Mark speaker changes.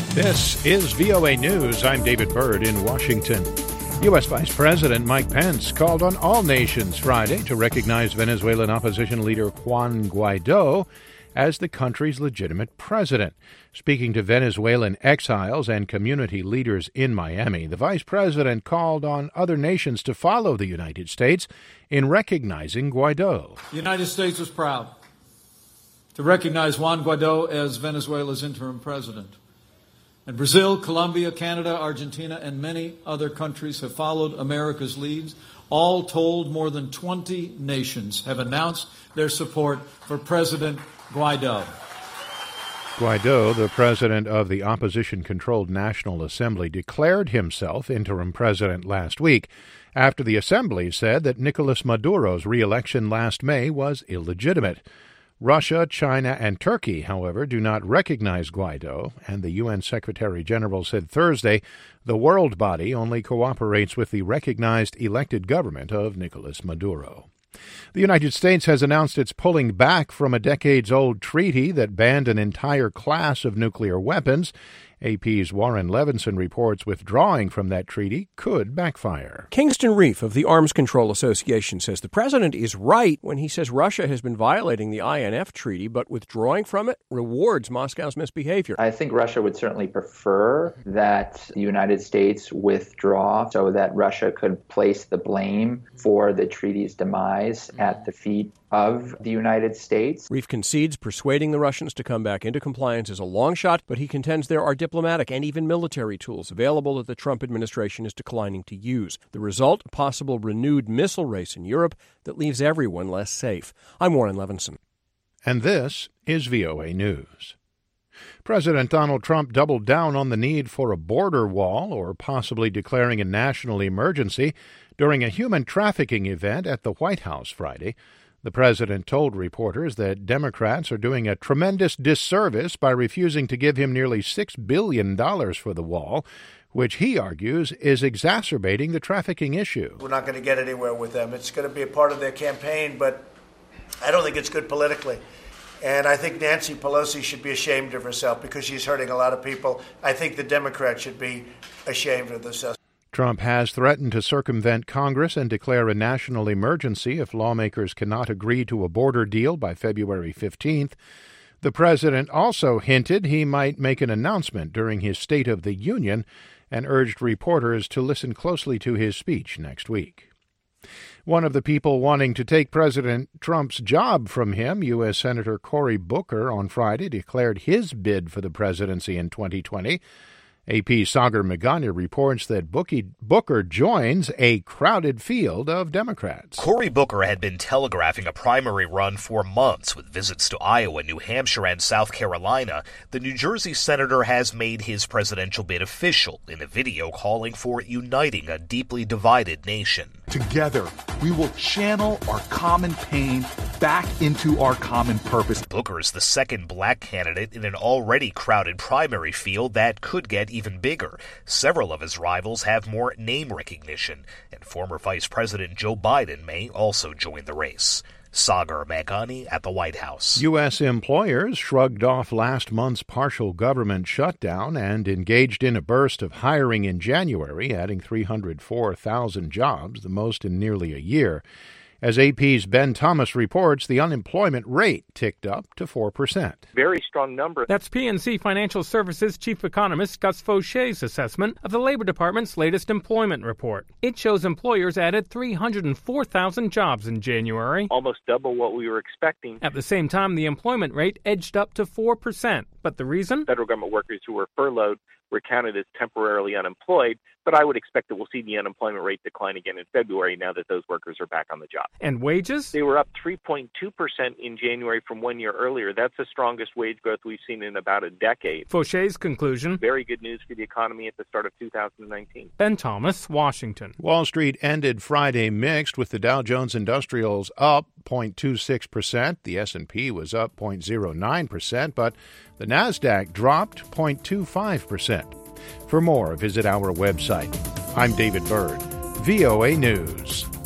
Speaker 1: This is VOA News. I'm David Byrd in Washington. U.S. Vice President Mike Pence called on all nations Friday to recognize Venezuelan opposition leader Juan Guaido as the country's legitimate president. Speaking to Venezuelan exiles and community leaders in Miami, the vice president called on other nations to follow the United States in recognizing Guaido.
Speaker 2: The United States is proud to recognize Juan Guaido as Venezuela's interim president. And Brazil, Colombia, Canada, Argentina, and many other countries have followed America's leads. All told, more than 20 nations have announced their support for President Guaido.
Speaker 1: Guaido, the president of the opposition-controlled National Assembly, declared himself interim president last week after the assembly said that Nicolas Maduro's re-election last May was illegitimate. Russia, China, and Turkey, however, do not recognize Guaido, and the UN Secretary General said Thursday the world body only cooperates with the recognized elected government of Nicolas Maduro. The United States has announced it's pulling back from a decades-old treaty that banned an entire class of nuclear weapons. AP's Warren Levinson reports withdrawing from that treaty could backfire.
Speaker 3: Kingston Reef of the Arms Control Association says the president is right when he says Russia has been violating the INF treaty, but withdrawing from it rewards Moscow's misbehavior.
Speaker 4: I think Russia would certainly prefer that the United States withdraw so that Russia could place the blame for the treaty's demise at the feet of the United States.
Speaker 3: Reef concedes persuading the Russians to come back into compliance is a long shot, but he contends there are diplomatic and even military tools available that the Trump administration is declining to use. The result, a possible renewed missile race in Europe that leaves everyone less safe. I'm Warren Levinson.
Speaker 1: And this is VOA News. President Donald Trump doubled down on the need for a border wall or possibly declaring a national emergency during a human trafficking event at the White House Friday. The president told reporters that Democrats are doing a tremendous disservice by refusing to give him nearly $6 billion for the wall, which he argues is exacerbating the trafficking issue.
Speaker 5: We're not going to get anywhere with them. It's going to be a part of their campaign, but I don't think it's good politically. And I think Nancy Pelosi should be ashamed of herself because she's hurting a lot of people. I think the Democrats should be ashamed of themselves.
Speaker 1: Trump has threatened to circumvent Congress and declare a national emergency if lawmakers cannot agree to a border deal by February 15th. The president also hinted he might make an announcement during his State of the Union and urged reporters to listen closely to his speech next week. One of the people wanting to take President Trump's job from him, U.S. Senator Cory Booker, on Friday declared his bid for the presidency in 2020. AP Sagar Meghani reports that Booker joins a crowded field of Democrats.
Speaker 6: Cory Booker had been telegraphing a primary run for months with visits to Iowa, New Hampshire, and South Carolina. The New Jersey senator has made his presidential bid official in a video calling for uniting a deeply divided nation.
Speaker 7: Together, we will channel our common pain back into our common purpose.
Speaker 6: Booker is the second black candidate in an already crowded primary field that could get even bigger. Several of his rivals have more name recognition, and former Vice President Joe Biden may also join the race. Sagar Meghani at the White House. U.S.
Speaker 1: employers shrugged off last month's partial government shutdown and engaged in a burst of hiring in January, adding 304,000 jobs, the most in nearly a year. As AP's Ben Thomas reports, the unemployment rate ticked up to 4%.
Speaker 8: Very strong number.
Speaker 9: That's PNC Financial Services Chief Economist Gus Faucher's assessment of the Labor Department's latest employment report. It shows employers added 304,000 jobs in January.
Speaker 8: Almost double what we were expecting.
Speaker 9: At the same time, the employment rate edged up to 4%. But the reason?
Speaker 8: Federal government workers who were furloughed were counted as temporarily unemployed, but I would expect that we'll see the unemployment rate decline again in February now that those workers are back on the job.
Speaker 9: And wages?
Speaker 8: They were up 3.2% in January from 1 year earlier. That's the strongest wage growth we've seen in about a decade.
Speaker 9: Faucher's conclusion?
Speaker 8: Very good news for the economy at the start of 2019.
Speaker 9: Ben Thomas, Washington.
Speaker 1: Wall Street ended Friday mixed, with the Dow Jones Industrials up 0.26%. The S&P was up 0.09%, but the Nasdaq dropped 0.25%. For more, visit our website. I'm David Byrd, VOA News.